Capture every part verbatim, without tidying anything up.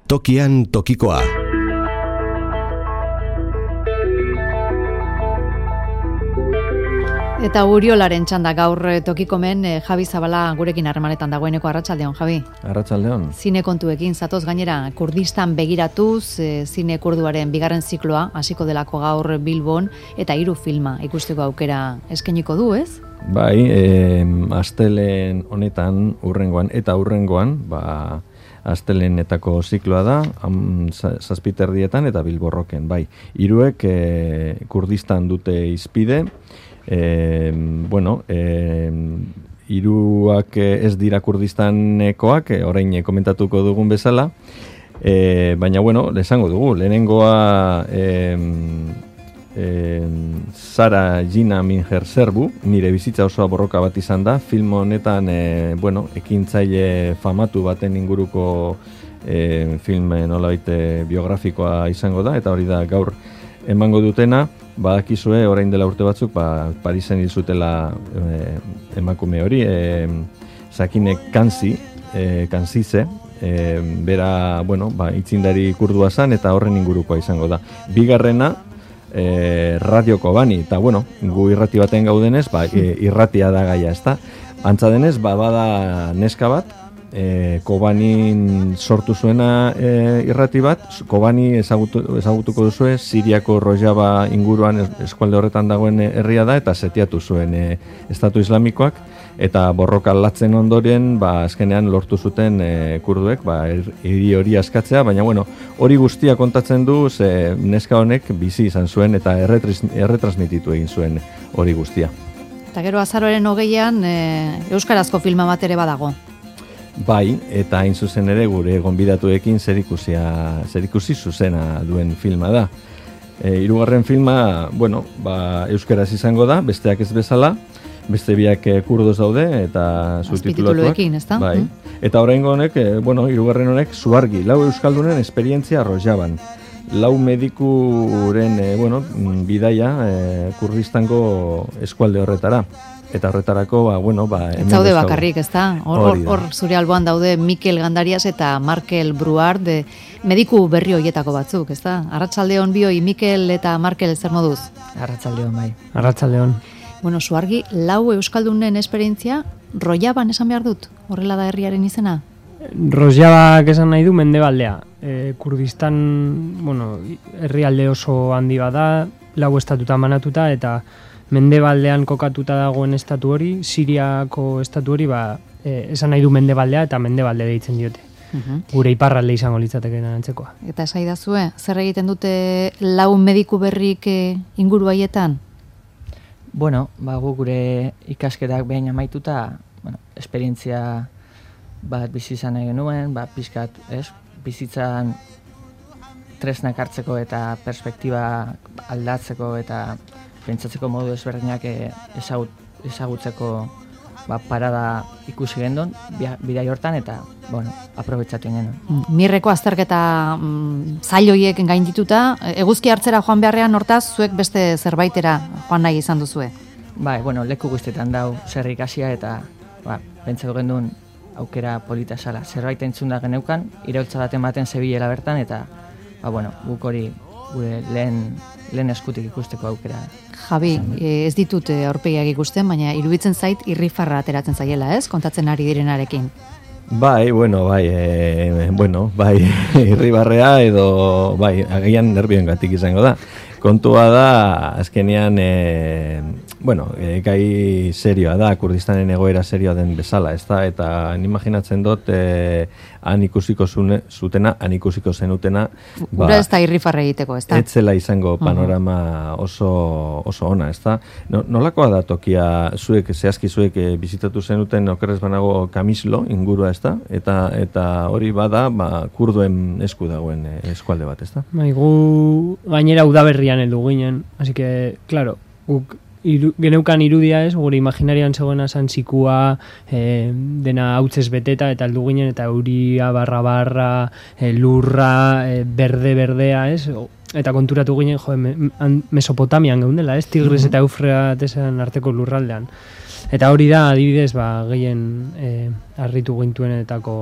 Tokian tokikoa. Eta Uriolaren txanda gaur tokikomen Javi Zabala gurekin harremanetan dagoeneko. Arratsaldeon, Javi. Arratsaldeon. Zine kontuekin zatoz gainera, Kurdistan begiratuz, e, zine kurduaren bigarren zikloa hasiko delako gaur Bilbon, eta hiru filma ikusteko aukera eskainiko du, ez? Bai, eh, astelen honetan urrengoan eta urrengoan, ba, astelenetako zikloa da, zazpiterdietan eta Bilborroken, bai. Hiruek eh, Kurdistan dute izpide. Eh, bueno, eh, hiruak ez dira Kurdistanekoak, eh, orain komentatuko dugun bezala, eh, baina bueno, esango dugu, lehenengoa eh, eh, Sara Gina Minher Zerbu, nire bizitza osoa borroka bat izan da, film honetan eh, bueno, ekintzaile famatu baten inguruko eh, film nolabait biografikoa izango da, eta hori da gaur emango dutena. Badakizue, orain dela urte batzuk, ba, Parisen hil zutela e, emakume hori, e, Sakine Kansi, e, Kansize, e, bera, bueno, ba, itzindari kurdua zan, eta horren ingurukoa izango da. Bigarrena, e, Radio Kobani, eta bueno, gu irrati baten gaudenez, ba, e, irratia da gaia, ezta? Antza denez, ba, bada neska bat, E, Kobanin sortu zuena e, irrati bat, Kobani ezagutu, ezagutuko duzue, Siriako Rojava inguruan eskualde horretan dagoen herria da, eta setiatu zuen e, Estatu Islamikoak, eta borroka latzen ondoren, ba, azkenean lortu zuten e, kurduek, ba, hiri hori askatzea, baina bueno, hori guztia kontatzen du, ze neska honek bizi izan zuen, eta erretransmititu egin zuen hori guztia. Eta gero azaroaren hogeian, e, euskarazko filma bat ere badago. Bai, eta hain zuzen ere gure gonbidatuekin zerikusia, zerikusi zuzena duen filma da. E, hirugarren filma, bueno, ba, euskaraz izango da, besteak ez bezala, beste biak kurdoz daude eta subtitulatuak. Ezta? Bai. Mm. Eta oraingo honek, e, bueno, hirugarren honek Zuargi, lau euskaldunen esperientzia Rojaban. Lau medikuren, e, bueno, bidaia e, Kurdistango eskualde horretara. Eta horretarako, ba, bueno, ba... Ez zaude bakarrik, ez da? Hor, hor zure alboan daude Mikel Gandarias eta Markel Bruard, de mediku berri hoietako batzuk, ez da? Arratsaldeon bioi, Mikel eta Markel, zer moduz? Arratsaldeon, bai. Arratsaldeon. Bueno, Zuargi, lau euskaldunen esperientzia, Rojaban esan behar dut? Horrela da herriaren izena? Rojabak esan nahi du mendebaldea. E, Kurdistan, bueno, herrialde oso handi bada, lau estatuta manatuta, eta mendebaldean kokatuta dagoen estatu hori, Siriako estatu hori, ba, e, esan nahi du mendebaldea eta mendebalde deitzen diote. Uh-huh. Gure iparralde izango litzateke antzekoa. Eta esaidazue, zer egiten dute lau mediku berrik inguru haietan? Bueno, ba, gu gure ikasketak behin amaituta, bueno, esperientzia bat bizi izan nahi genuen, ba, pixkat, ez, bizitzan tresnak hartzeko eta perspektiba aldatzeko eta pentsatzeko modu ezberdinak ezagut, ezagutzeko ba, parada ikusi gendon, bidai hortan, eta, bueno, aprobetsatu genuen. Mirreko azterketa mm, zailoiek gaindituta, eguzki hartzera joan beharrean hortaz, zuek beste zerbaitera joan nahi izan duzue? Bai, bueno, leku guztietan dau zer ikasia, eta ba, pentsatu gendun aukera polita zala. Zerbait entzun da geneukan, iraultza baten baten zebilela bertan, eta, ba, bueno, guk hori gure lehen, lehen eskutik ikusteko aukera. Javi, ez ditut aurpegiak ikusten, baina iruditzen zait irrifarra ateratzen zaiela, ez? Kontatzen ari direnarekin. Bai, bueno, bai, e, bueno, bai, irribarrea edo, bai, agian nervioengatik izango da. Kontua da, azkenean, e, bueno, e, gai serioa da, Kurdistanen egoera serioa den bezala, ez da, eta imaginatzen dut, e, han ikusiko zune, zutena, han ikusiko zenutena, ba, ura ez da irrifarra egiteko, ez da? Etzela izango panorama oso, oso ona, ez da? No, nolakoa da tokia, zuek, zehazki zuek e, bizitatu zenuten okerrez banago Kamislo ingurua, ez da? Eta, eta hori bada, ba, kurduen esku dagoen e, eskualde bat, ez da? Bai, gu gainera udaberrian heldu ginen, así que, claro, guk iru, geneukan irudia ez, gure imaginarian zegoena zantzikua, eh, dena hautzez beteta, eta heldu ginen, eta euria, barra barra, eh, lurra, eh, berde berdea, ez, eta konturatu ginen, jo, me, Mesopotamian geundela, ez, Tigris eta Eufratesan arteko lurraldean. Eta hori da, adibidez, ba, gehien eh, harritu gintuenetako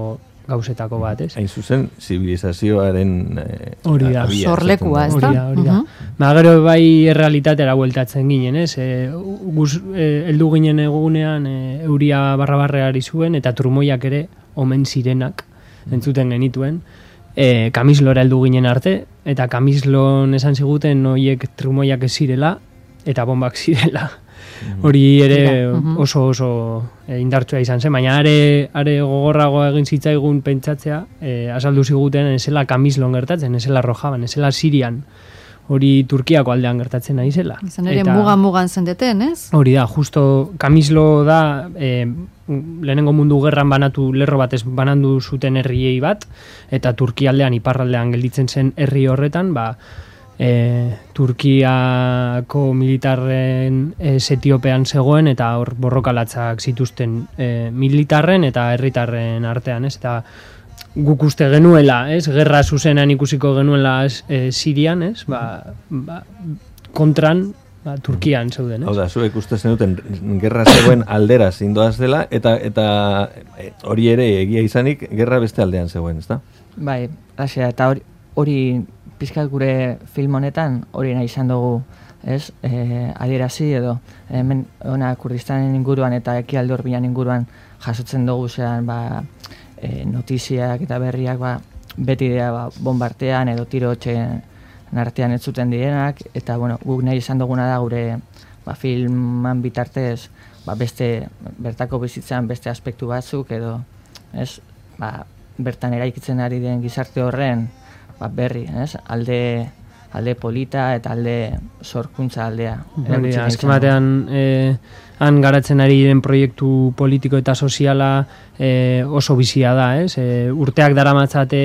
gauzetako bat, ez? Hain zuzen, zibilizazioaren hori da, sorlekua, ez da? Hori da, hori da. Ba, gero bai errealitatera bueltatzen ginen, ez? E, guz, e, eldu ginen egunean e, euria barra-barreari zuen, eta trumoiak ere omen zirenak entzuten genituen. E, kamislora heldu ginen arte, eta kamislon esan ziguten noiek trumoiak ez zirela, eta bombak zirela. Hori ere oso oso e, indartsua izan zen, baina are, are gogorragoa egin zitzaigun pentsatzea, e, azaldu ziguten esela kamislon gertatzen, esela rojaban, esela Sirian, hori Turkiako aldean gertatzen nahi zela. Izan ere mugan-mugan zendeten, ez? Hori da, justo kamislo da, e, lehenengo mundu gerran banatu lerro batez banandu zuten herriei bat, eta Turkialdean, iparraldean gelditzen zen herri horretan, ba, E, Turkiako militarren e, Etiopean zegoen eta hor borrokalatzak zituzten e, militarren eta herritarren artean, ez? Eta guk uste genuela, ez? Gerra zuzenan ikusiko genuela e, Sirian, ez? Ba, ba, kontran ba, Turkian zeuden, ez? Hau da, zuek uste zenuten gerra zegoen aldera zindoaz dela eta eta hori ere egia izanik gerra beste aldean zegoen, ezta? Bai, hasia, eta hori hori pizkat gure film honetan hori nahi izan dugu, ez? E, adierazi edo hemen ona Kurdistanen inguruan eta ekialde hurbilan inguruan jasotzen dugu zean ba, e, notiziak eta berriak ba, beti dira ba, bombartean edo tiro hotxeen artean ez zuten direnak, eta bueno, guk nahi izan duguna da gure ba, filman bitartez ba, beste bertako bizitzan beste aspektu batzuk edo ez, ba, bertan eraikitzen ari den gizarte horren ba, berri, ez? Alde, alde polita eta alde sorkuntza aldea. Hori da, azken batean eh, han garatzen ari den proiektu politiko eta soziala eh, oso bizia da, ez? Eh, urteak daramatzate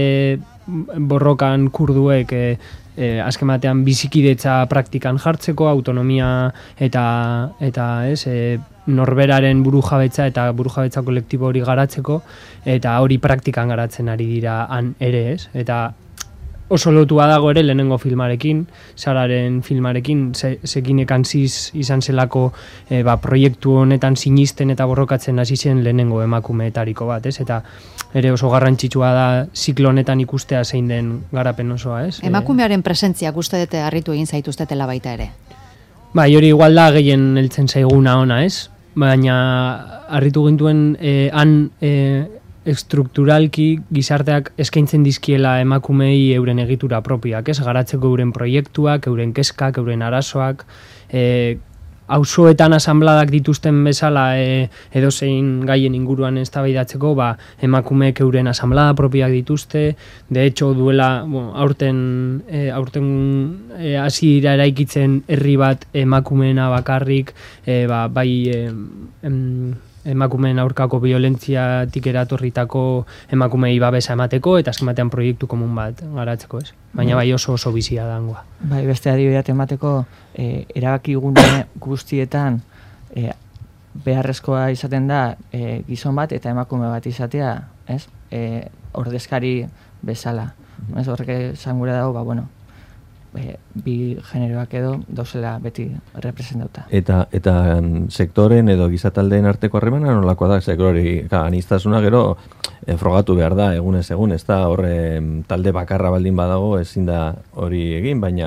borrokan kurduek eh, eh, azken batean bizikidetza praktikan jartzeko, autonomia eta, eta ez, eh, norberaren burujabetza eta burujabetza kolektibo hori garatzeko, eta hori praktikan garatzen ari dira han ere, ez? Eta oso lotua dago ere lehenengo filmarekin, Sararen filmarekin, zekinek antziz izan zelako e, ba, proiektu honetan sinisten eta borrokatzen hasi zen lehenengo emakumeetariko bat, ez? Eta ere oso garrantzitsua da ziklo honetan ikustea zein den garapen osoa, ez? Emakumearen presentziak uste dute harritu egin zaituztetela baita ere. Bai, hori igual da gehien heltzen zaiguna ona, ez? Baina harritu gintuen e, han e, estrukturalki gizarteak eskaintzen dizkiela emakumei euren egitura propioak, ez? Garatzeko euren proiektuak, euren kezkak, euren arazoak, e, auzoetan asambladak dituzten bezala e, edozein gaien inguruan eztabaidatzeko, ba, emakumeek euren asamblada propioak dituzte, de hecho duela, bueno, aurten e, aurten e, hasi dira eraikitzen herri bat emakumeena bakarrik, e, ba, bai e, em, emakumeen aurkako violentziatik eratorritako emakumei babesa emateko eta azken batean proiektu komun bat garatzeko, ez? Baina bai oso oso bizia dangoa. Bai, beste adibidea emateko e, erabaki gune guztietan e, beharrezkoa izaten da e, gizon bat eta emakume bat izatea, ez? E, ordezkari bezala. Ez horrek esan gure dago, ba, bueno, E, bi generoak edo dauzela beti representauta. Eta eta um, sektoren edo gizataldeen arteko harremana nolakoa da? Sektori, aniztasuna gero e, frogatu behar da egunez egun, ez da horre talde bakarra baldin badago ezin da hori egin, baina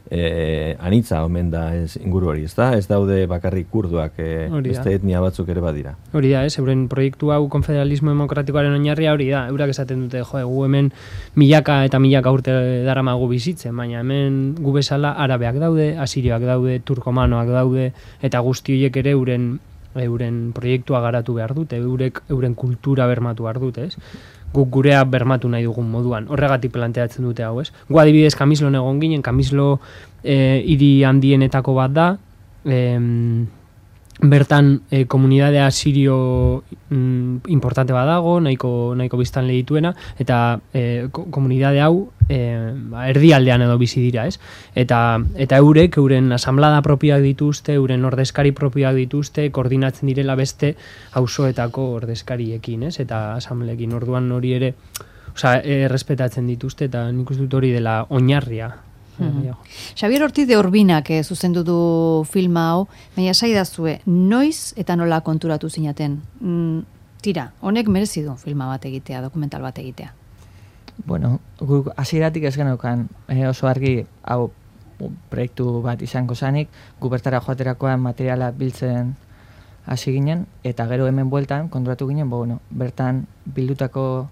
e, anitza omen da ez inguru hori, ez da? Ez daude bakarrik kurduak, e, beste etnia batzuk ere badira. Hori da, ez, euren proiektu hau konfederalismo demokratikoaren oinarria hori da, eurak esaten dute, jo, gu hemen milaka eta milaka urte daramagu bizitzen, baina hemen gu bezala arabeak daude, asirioak daude, turkomanoak daude, eta guzti horiek ere euren euren proiektua garatu behar dute, eurek euren kultura bermatu behar dute, ez? Guk gurea bermatu nahi dugun moduan. Horregatik planteatzen dute hau, ez? Gu adibidez Kamislon egon ginen, Kamislo e, hiri handienetako bat da, e, bertan e, komunidadea sirio mm, importante badago, nahiko, nahiko biztanle dituena, eta e, komunidade hau e, erdialdean edo bizi dira, ez? Eta, eta eurek, euren asamblada propioak dituzte, euren ordezkari propioak dituzte, koordinatzen direla beste auzoetako ordezkariekin, ez? Eta asambleekin, orduan hori ere, osea, errespetatzen dituzte, eta nik uste dut hori dela oinarria. Mm-hmm. Xabier Ortiz de Urbinak eh, zuzendu du filma hau, baina saidazue, noiz eta nola konturatu zinaten? Mm, Tira, honek merezi du filma bat egitea, dokumental bat egitea. Bueno, guk hasieratik ez geneukan eh, oso argi hau proiektu bat izango zanik, gu bertara joaterakoan materiala biltzen hasi ginen, eta gero hemen bueltan konturatu ginen, bo, bueno, bertan bildutako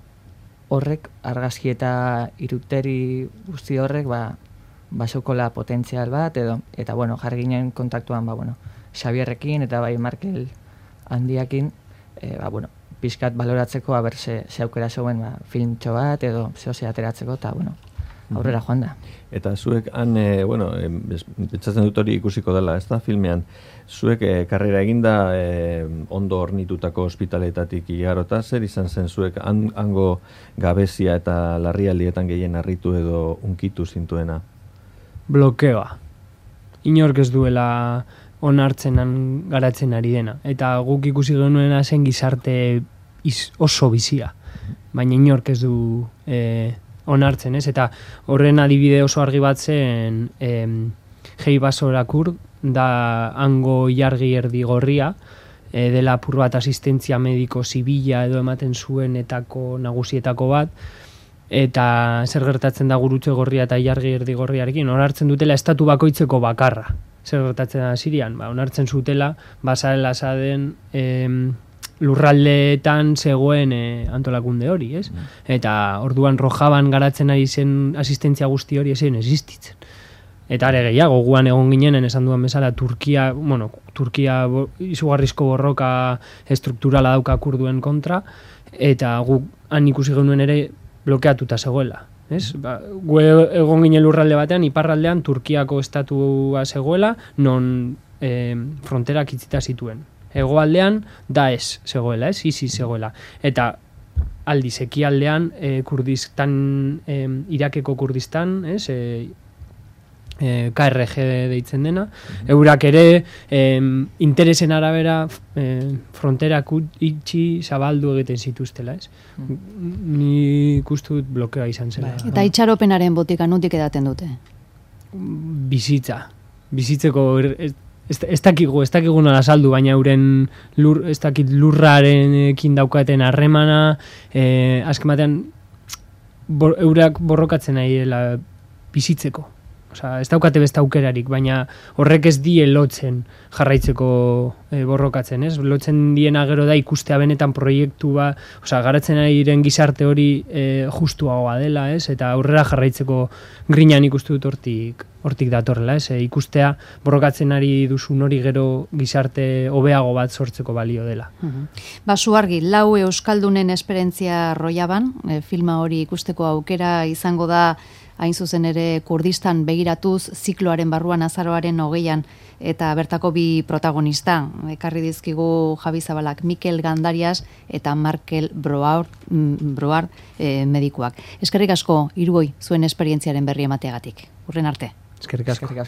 horrek, argazki eta iruteri guzti horrek, ba, basaukola potentzial bat, edo, eta bueno, jarri ginen kontaktuan, ba, bueno, Xabierrekin eta bai Markel handiakin, e, ba, bueno, pizkat baloratzeko, haber ze, ze aukera zegoen, ba, filmtxo bat, edo zehose ateratzeko, eta, bueno, aurrera joan da. Eta zuek han, e, bueno, e, betxatzen dut hori ikusiko dela, ez da, filmean, zuek e, karrera eginda e, ondo hornitutako ospitaletatik igarota, zer izan zen zuek han, hango gabezia eta larrialdietan gehien harritu edo unkitu zintuena? Blokeoa. Inork ez duela onartzenan garatzen ari dena. Eta guk ikusi genuena zen gizarte iz, oso bizia. Baina inork ez du e, onartzen, ez? Eta horren adibide oso argi bat zen e, Jei Basorakur, da hango jargi erdi gorria, e, dela apur bat asistentzia mediko zibila edo ematen zuenetako nagusietako bat, eta zer gertatzen da Gurutze Gorria eta jargi erdi gorriarekin, onartzen dutela estatu bakoitzeko bakarra. Zer gertatzen da Sirian? Ba, onartzen zutela, basarela zaden em, lurraldeetan zegoen e, antolakunde hori, ez? Eta orduan Rojaban garatzen ari zen asistentzia guzti hori ezen existitzen. Eta are gehiago, guan egon ginenen esan duan bezala, Turkia, bueno, Turkia bo, izugarrizko borroka estrukturala dauka kurduen kontra, eta guk han ikusi genuen ere blokeatuta zegoela. Ez? Ba, gu egon ginen lurralde batean, iparraldean Turkiako estatua zegoela, non e, fronterak itzita zituen. Hegoaldean Daesh zegoela, ez? ISIS zegoela. Eta aldiz, ekialdean e, Kurdistan, e, Irakeko Kurdistan, ez? E, E, K R G deitzen dena, mm-hmm. Eurak ere em, interesen arabera e, fronterak itxi zabaldu egiten zituztela, ez? Mm. Ni ikustut blokeoa izan zela. Bai. Eta itxaropenaren botika nutik edaten dute? Bizitza. Bizitzeko ez, ez dakigu, ez dakigu nola saldu, baina euren lur, ez dakit lurrarekin daukaten harremana, e, azken batean bor, eurak borrokatzen nahi dela bizitzeko. Osea, ez daukate beste aukerarik, baina horrek ez die lotzen jarraitzeko e, borrokatzen, ez? Lotzen diena gero da ikustea benetan proiektu ba, osea, garatzen ari diren gizarte hori e, justuagoa dela, ez? Eta aurrera jarraitzeko grinan ikustu dut hortik, hortik datorrela, ez? E, ikustea borrokatzen ari duzun hori gero gizarte hobeago bat sortzeko balio dela. Uh-huh. Ba, Suargi, lau euskaldunen esperientzia Rojaban, e, filma hori ikusteko aukera izango da hain zuzen ere Kurdistan begiratuz zikloaren barruan azaroaren hogeian eta bertako bi protagonista. Ekarri dizkigu Javi Zabalak, Mikel Gandarias eta Markel Broard, Broard eh, medikuak. Eskerrik asko, Irugoi, zuen esperientziaren berri emateagatik. Urren arte. Eskerrik asko.